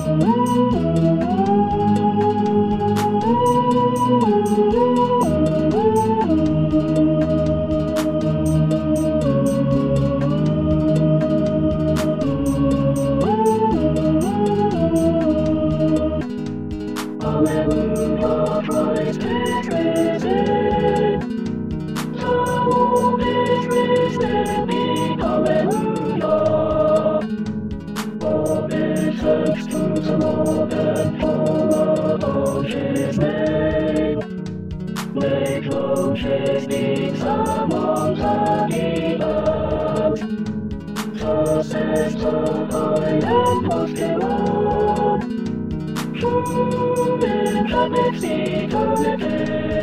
Hallelujah, Christ is risen. The Lord is risen, big hallelujah. All bishops to the Lord and forward his name. Make known his deeds among the heathens. Thus says the high and lofty one, true incarnate eternity,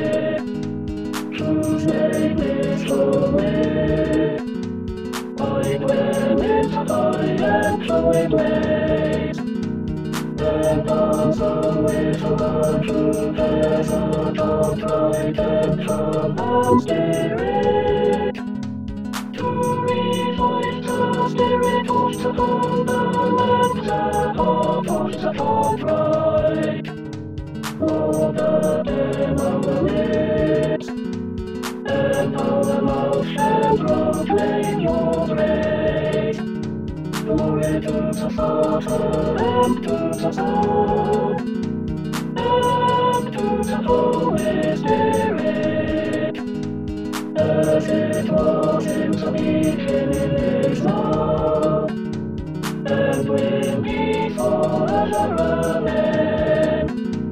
whose name is holy. I dwell high and flowing ways, and also with one true present of light and from the Spirit, to revive the spirit of the land, the heart of the contrite. Lord, the name of our lips, and our mouth shall proclaim your praise. Glory to the Father, and to the Son, and to the Holy Spirit, as it was in the beginning, is now, and will be forever. Amen.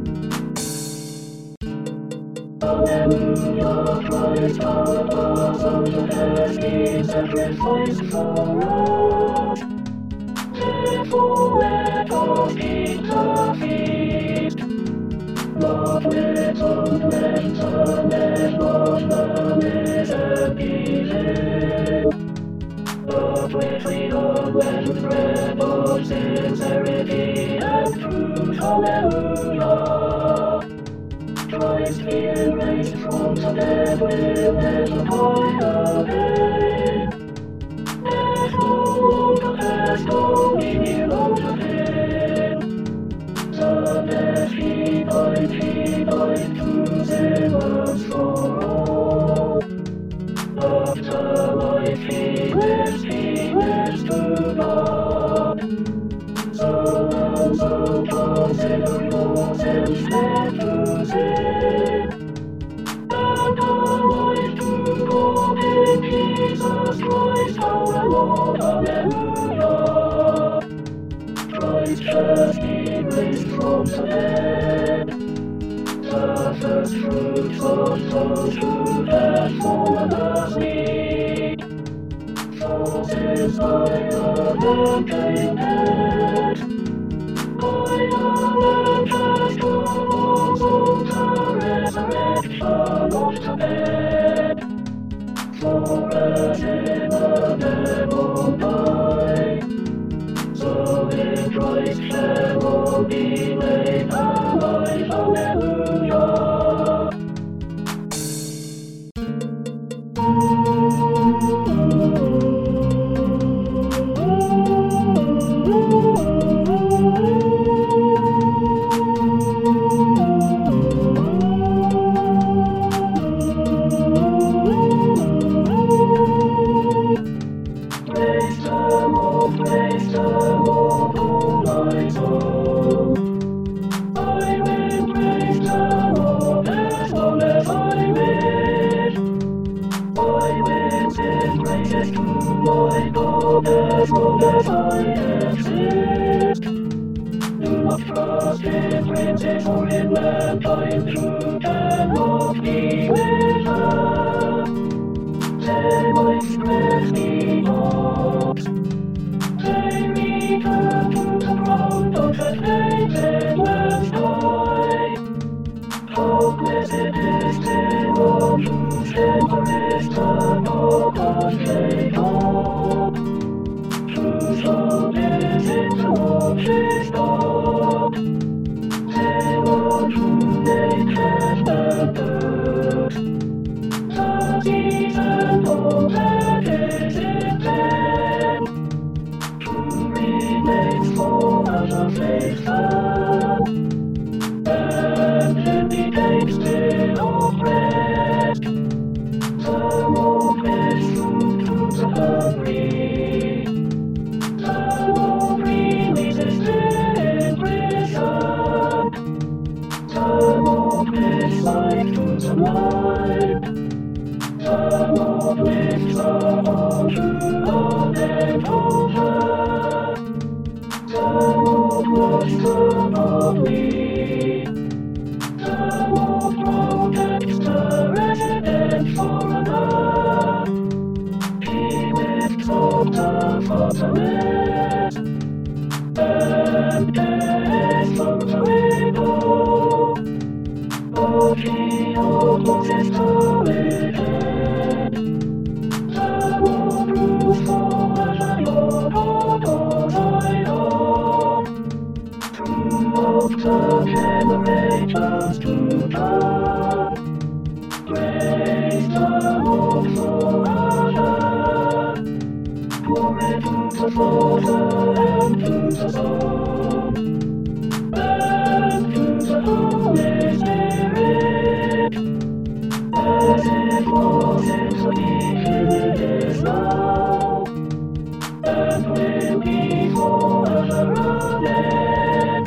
Hallelujah, Christ our Passover has been sacrificed for us. Therefore let us keep the feast, not with unlengthened, not malice and evil, but with freedom and bread of sincerity and truth. Hallelujah. Christ being raised from the dead will never die again. Death no longer has dominion over him. The death he died to sinners for all. After life he lives to God. So consider your sins and to sin, and our life to God in Jesus Christ our Lord. Hallelujah. Christ has been raised from the dead, the first fruits of those who have fallen asleep. For since iron came dead, iron has come also the resurrection of the dead. For as in Adam all die, so in Christ shall all be made alive. Hallelujah. Praise the Lord, all my soul. I will praise the Lord as long as I live. I will sing praises to my God as long as I exist. Do not trust in princes or in mankind who cannot be without. They might spread the ox. They return to the ground of the hated man's die. How blessed is the one whose temper is the dog of Jacob, whose hope is in the Lord his God, the one who made heaven and earth, the seas and all that is in them, who remains forever faithful. was probably the war protects the resident foreigner. He withdraws the fortress and gets through the window. But he opposes the wicked. The war proves for a lion of Zion. Of the generations to come, praise the Lord forever. Glory to the Father and to the Son and to the Holy Spirit, as it was in the beginning, is now, and will be forever. Amen.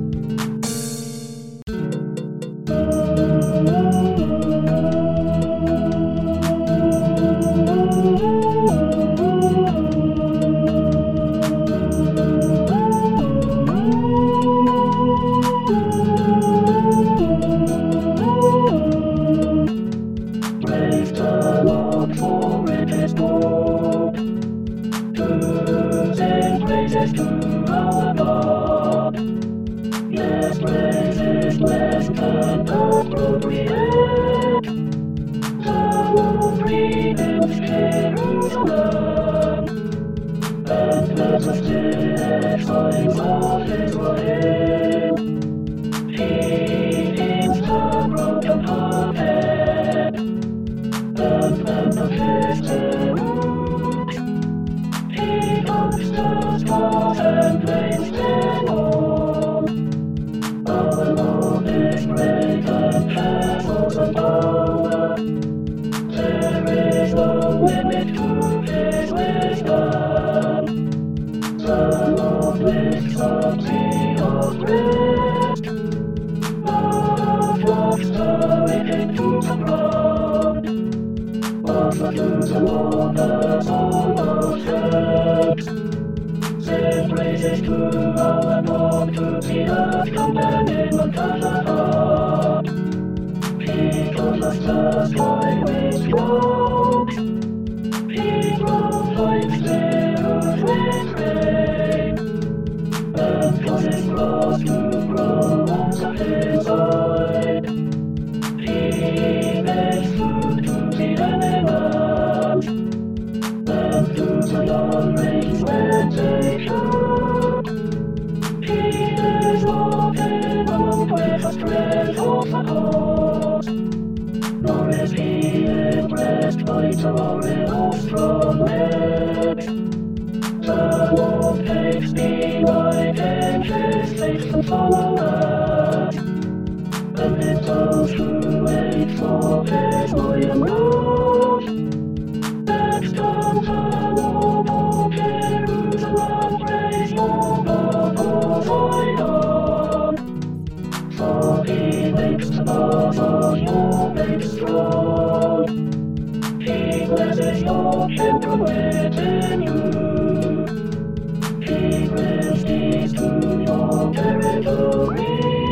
Praise the Lord, for it is good to sing praises to our God. Yes, praises blessed and appropriate. The Lord rebuilds Jerusalem, and let us still exiles of Israel. He heals the broken-hearted, and bandages their wounds. He comforts the scars and plains their wounds. Our Lord is great and has awesome power. There is no limit to his wisdom. The Lord lifts up the oppressed, but drops the wicked to the ground. Offer to the Lord the song of thanks. Sing praises to our God, to the earth commandment of the heart. He covers the sky with clouds. He provides the earth with rain, and causes grass to grow on the hillside. He makes food to the animals, and to the young rains when they shoot. He is not alone with the strength of the horse, nor is he impressed by the warrior of strong legs. The Lord takes me like his faithful followers, and leads those who wait for his loyal rule. Next comes the Lord of Jerusalem, praise your God, O Zion. For he makes the bones of your babes strong. He blesses your children within you. He brings peace to your territory.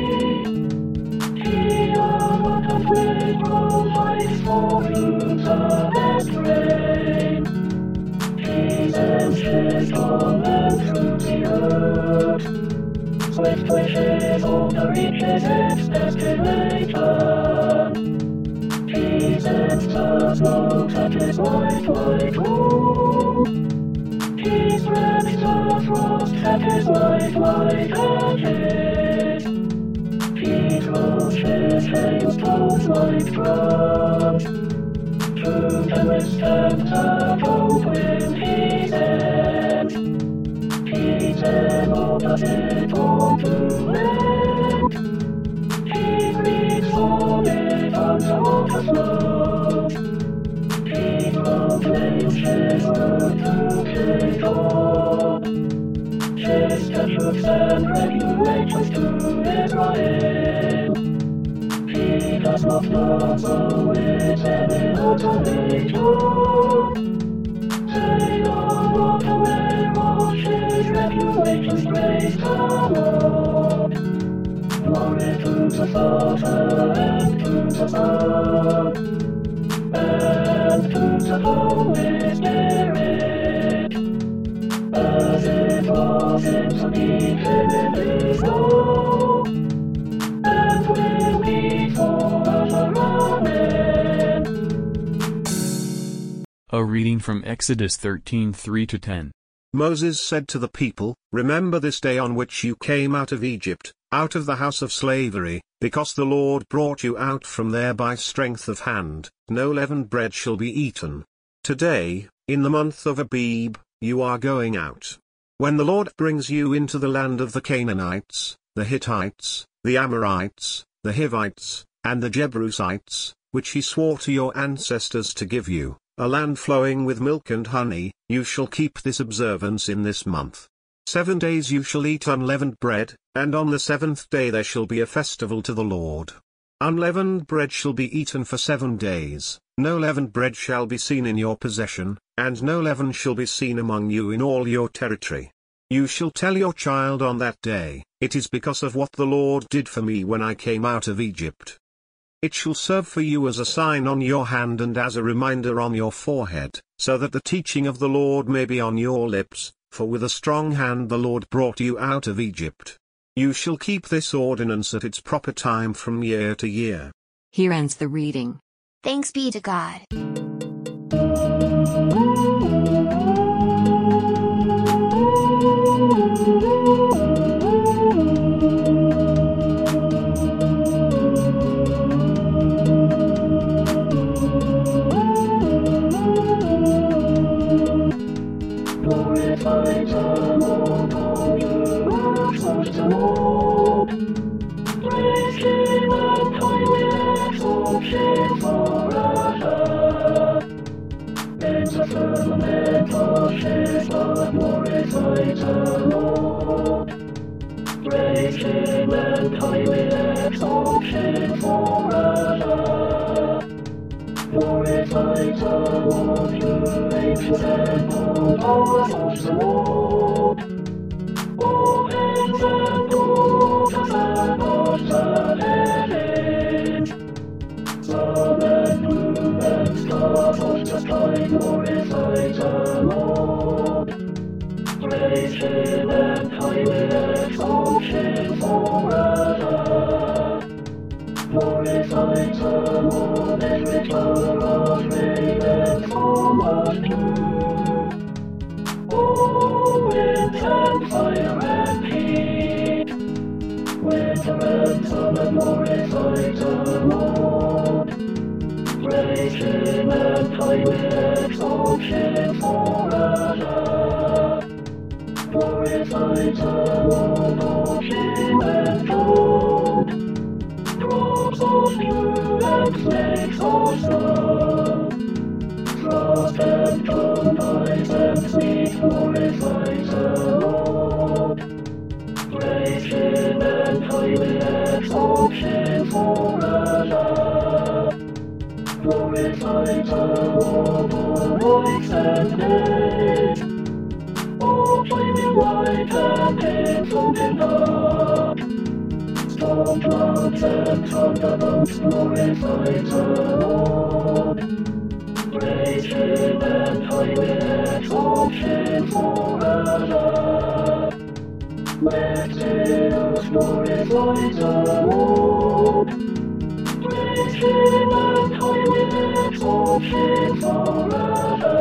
He abundant with provides for you the best rain. He sends his command through the earth. Swift wishes all the reaches its destination. He sends the smoke that is white, white wool. He spreads the frost that is white, white edges. He throws his hailstones like drums. Through tempest and the cold wind he sends. He enables it all to end. He breathes on it and the water flows. He proclaims his word to Jacob, his statutes and regulations to Israel. He does not number with any other nation. They are not aware of his regulations great. praise the Lord. Glory to the Father, and to the Son, and to the Holy Spirit, as it was in the beginning, is now, and will be forever. Amen. A reading from Exodus 13:3-10. Moses said to the people, "Remember this day on which you came out of Egypt, out of the house of slavery, because the Lord brought you out from there by strength of hand. No leavened bread shall be eaten. Today, in the month of Abib, you are going out. When the Lord brings you into the land of the Canaanites, the Hittites, the Amorites, the Hivites, and the Jebusites, which he swore to your ancestors to give you, a land flowing with milk and honey, you shall keep this observance in this month. 7 days you shall eat unleavened bread, and on the 7th day there shall be a festival to the Lord. Unleavened bread shall be eaten for 7 days, no leavened bread shall be seen in your possession, and no leaven shall be seen among you in all your territory. You shall tell your child on that day, it is because of what the Lord did for me when I came out of Egypt. It shall serve for you as a sign on your hand and as a reminder on your forehead, so that the teaching of the Lord may be on your lips, for with a strong hand the Lord brought you out of Egypt. You shall keep this ordinance at its proper time from year to year." Here ends the reading. Thanks be to God. Glorify the Lord, all you works of the Lord. Praise him and I will exalt him forever. In the firmament of his power glorify the Lord. Praise him and I will exalt him forever. Glorify the Lord, you ancient and all powers of the Lord. All hands and all the sun of the heavens. Sun and moon and stars of the sky glorify the Lord. Praise him and I will exalt him forever. Glorify the Lord, every flower of rain and form of dew. Oh, wind and fire and heat, winter and summer glorify the Lord. Praise him and I will exalt him forever. Glorify the Lord, all king and gold. Drops of dew and flakes of snow, frost and cold ice and sleet glorify the Lord. Praise him and I will exalt him forever. Glorify the Lord, all nights and days, all flaming light and inflaming dark. Storm clouds and thunderbolts glorify the Lord. Praise him and I will exalt him forever. Let hills glorify the Lord. Praise him and I will exalt him forever.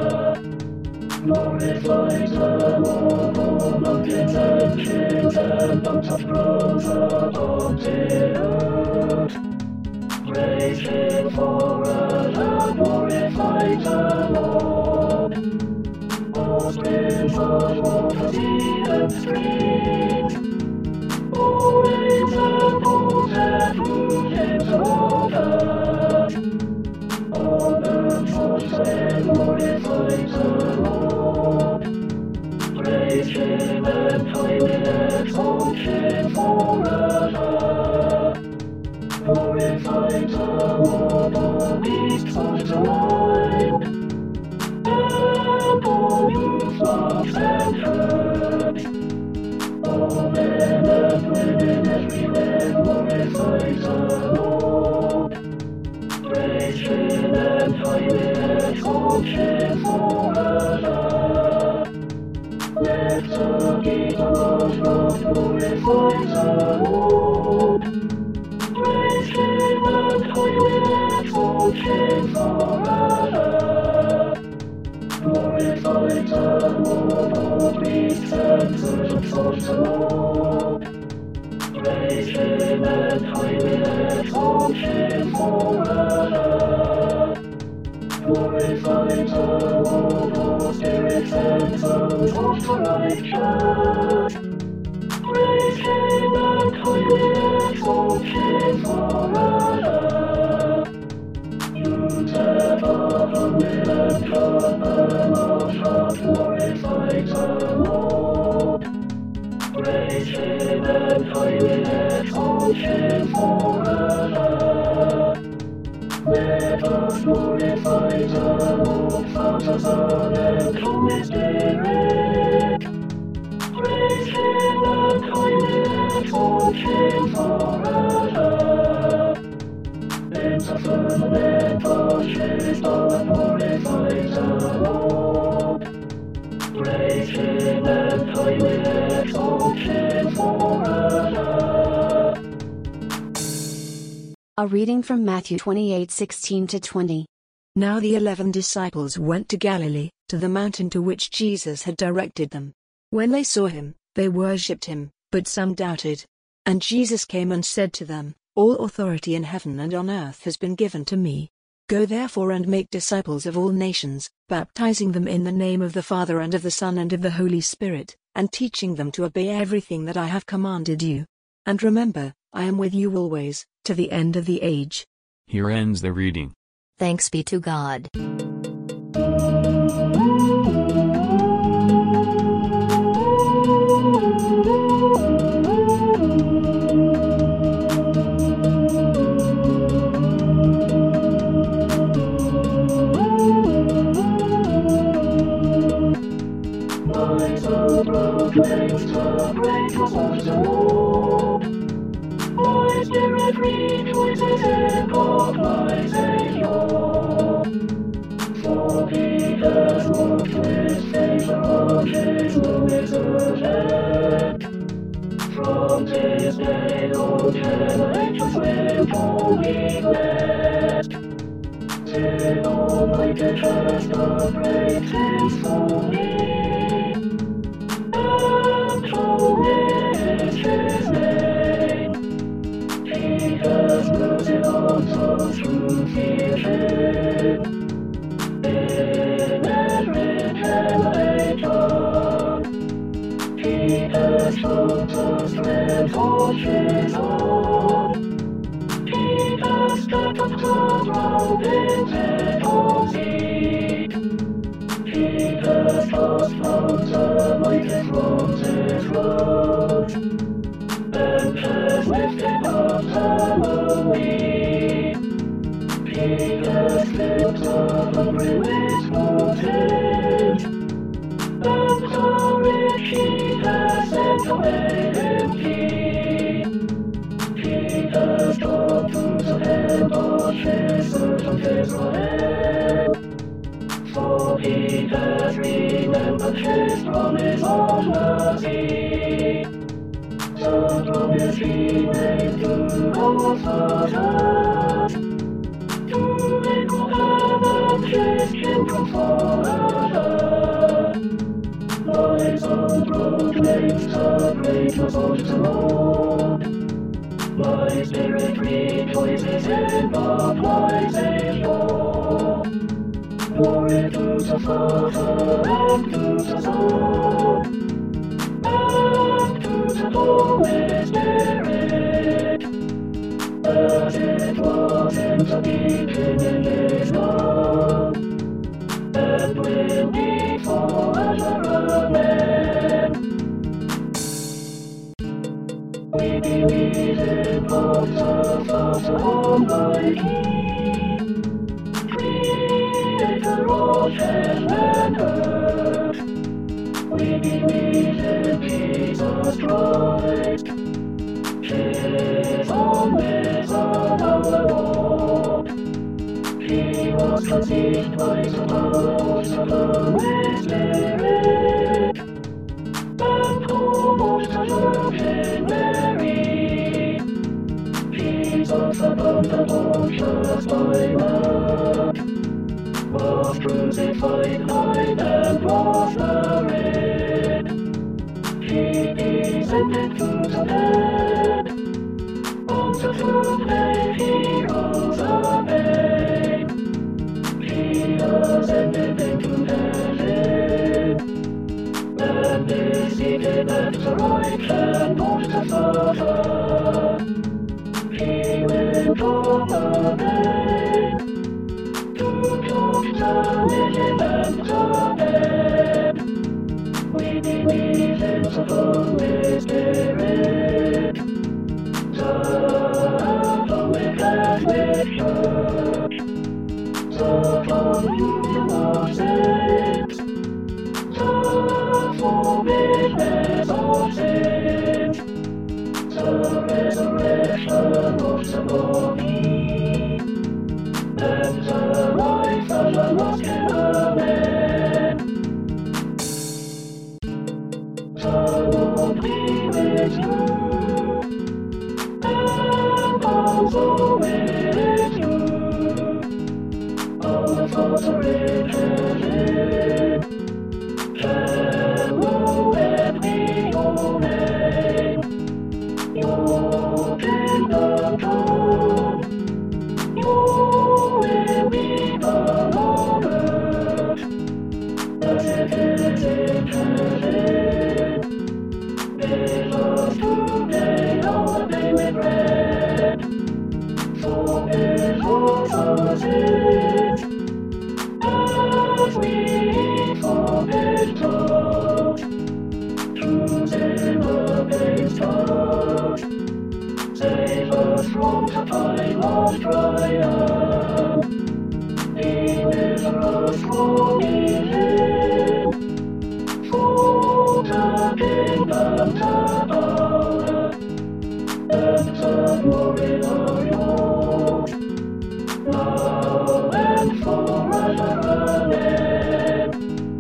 Glorify the Lord, all mountains and hills and mountain groves above the earth. Praise him forever, glorify the Lord. All springs of water, sea and streams, all waves and pools and fountains of waters, all earth's hosts and glorify the Lord. Praise him and I will exalt him forever. Glorify the Lord, all beasts of the land, and all you flocks and herds, Glorify the Lord. Praise Him and highly exalt Him forever. Glorify the Lord, all beasts and servants of the Lord. Praise Him and highly exalt Him forever. Glorify the Lord, all spirits and souls of the righteous. Praise Him and highly exalt Him forever. You above the will and come of heart, glorify the Lord. Praise Him and highly exalt Him forever. Let us glorify the Lord, Father, Son, and Holy Spirit. Praise Him and highly exalt Him forever. In the firmament of His power and glorify the Lord. Praise Him and highly exalt Him forever. A reading from Matthew 28:16-20. Now the 11 disciples went to Galilee, to the mountain to which Jesus had directed them. When they saw him, they worshipped him, but some doubted. And Jesus came and said to them, All authority in heaven and on earth has been given to me. Go therefore and make disciples of all nations, baptizing them in the name of the Father and of the Son and of the Holy Spirit, and teaching them to obey everything that I have commanded you. And remember, I am with you always, to the end of the age. Here ends the reading. Thanks be to God. My soul proclaims the greatness of the Lord. My spirit rejoices in God my Savior. For He has looked with favor on His wizard hand. From this day on generations will call me blessed. Till Almighty has done great things for me. And holy is His name. He has mercy on those who fear Him. In every generation, He has shown the strength of His arm. He has scattered the ground in the He has cast out the mighty from the road, and has lifted up the lowly. He has filled the hungry with good things, and the rich He has sent away empty. He has come to the end of His servant Israel. For He has remembered His promise of mercy, the promise He made to our fathers, to make Abraham His children forever. My soul proclaims the greatness of the Lord. My spirit rejoices in God my Savior. Glory to the Father, and to the Son, and to the Holy Spirit, as it was in the beginning, is now, and will be forever. Amen. We believe in God the Father Almighty, Creator of heaven and earth. We believe in Jesus Christ, His only Son, our Lord. He was conceived by the power of the Holy Spirit, and born of the Virgin Mary. Jesus upon the torches by night was crucified, died, and was buried. He descended to the dead. On the third day he rose again. He ascended into heaven, and is seated at the right hand of the Father. He will come again to judge the living and the dead. We believe in the Holy Spirit, the Holy Catholic Church, the communion of saints, the forgiveness of sins, the resurrection of the body, and the life everlasting. Amen. The Lord be with you, and also with you. Our Father in heaven, hallowed be your name. Your kingdom come, your will be done on earth as it is in heaven. Give us today our daily bread. Forgive us our sins, as we forgive those who sin against us. Save us from the time of trial. Deliver us from evil. For the kingdom, the power, and the glory are yours, now and forever. Amen.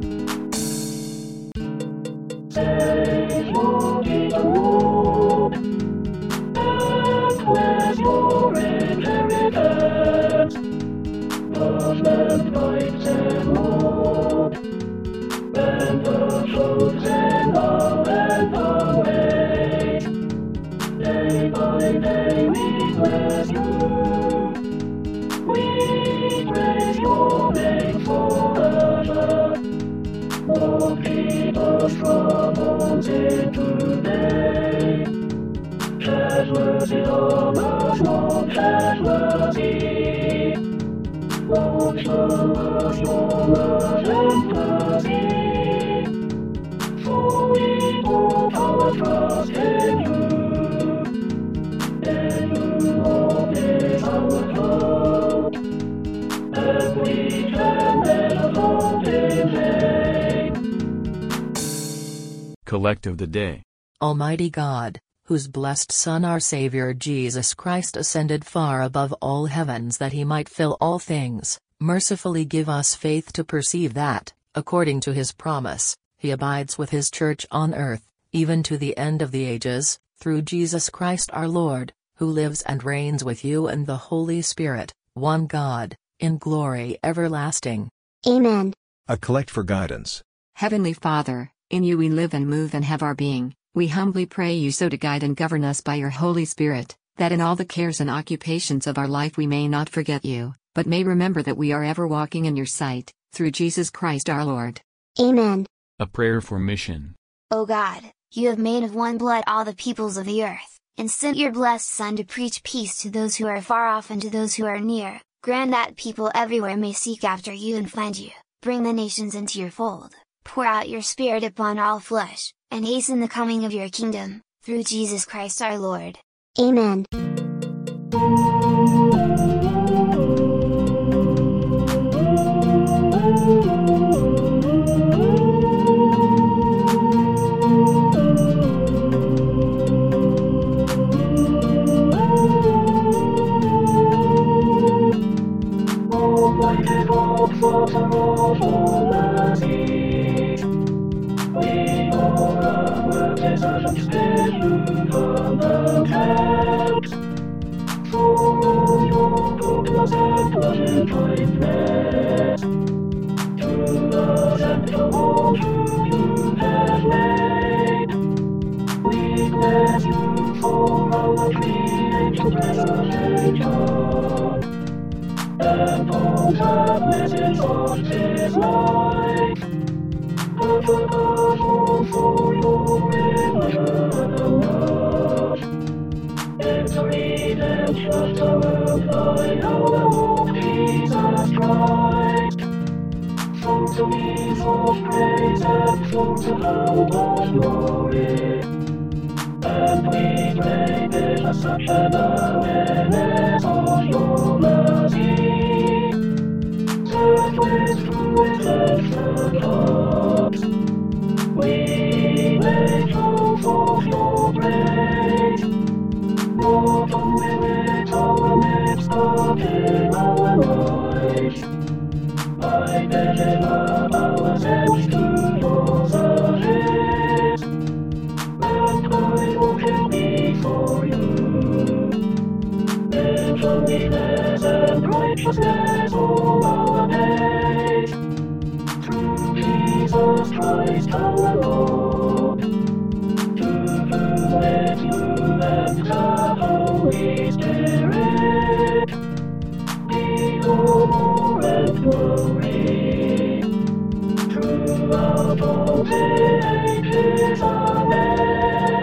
Savior be the Lord, and bless your inheritance. The land lights and Lord, and the truth and love and the way. Day by day we bless you. We praise your name forever. Lord, keep us from all sin today. Have mercy on us, Lord, have mercy. Lord, show us your love and mercy. For we put our trust in you. In you, Lord, is our hope, and we can never hope in vain. Collect of the Day. Almighty God, whose blessed Son our Savior Jesus Christ ascended far above all heavens that he might fill all things, mercifully give us faith to perceive that, according to his promise, he abides with his church on earth, even to the end of the ages, through Jesus Christ our Lord, who lives and reigns with you and the Holy Spirit, one God, in glory everlasting. Amen. A collect for guidance. Heavenly Father, in you we live and move and have our being. We humbly pray you so to guide and govern us by your Holy Spirit, that in all the cares and occupations of our life we may not forget you, but may remember that we are ever walking in your sight, through Jesus Christ our Lord. Amen. A prayer for mission. O God, you have made of one blood all the peoples of the earth, and sent your blessed Son to preach peace to those who are far off and to those who are near. Grant that people everywhere may seek after you and find you. Bring the nations into your fold. Pour out your Spirit upon all flesh, and hasten the coming of your kingdom, through Jesus Christ our Lord. Amen. Almighty God, Father of all mercies, we all are worthy servants, you from the camps. For all your goodness and loving kindness, to us and to all whom you have made. We bless you for our creator preservation, and all the blessings of his life. But above all for your illusion love, entering and just our by our Lord Jesus Christ. From to means of praise and from to hope of glory, and we pray with such an awareness of your mercy, that with true intention hearts, we may show forth your praise, not only with our lips but in our lives, by giving up ourselves to your service, and by walking before you, in holiness and righteousness all our days, through Jesus Christ our Lord, to whom with you and the Holy Spirit be honor and glory, throughout all the ages. Amen.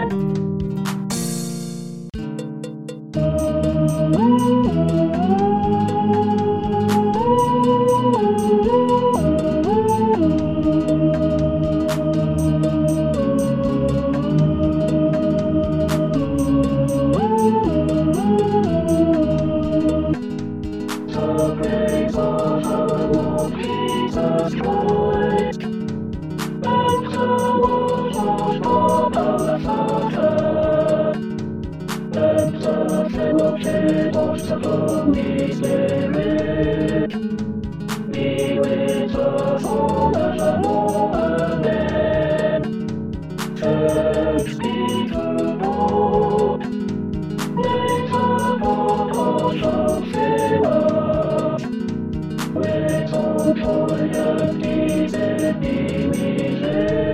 The praise of our Lord Jesus Christ, and the love of God our Father, and the fellowship of the Holy Spirit, be with us all evermore. Amen. Thanks be to God. May the God of fill us with all joy and peace in believing.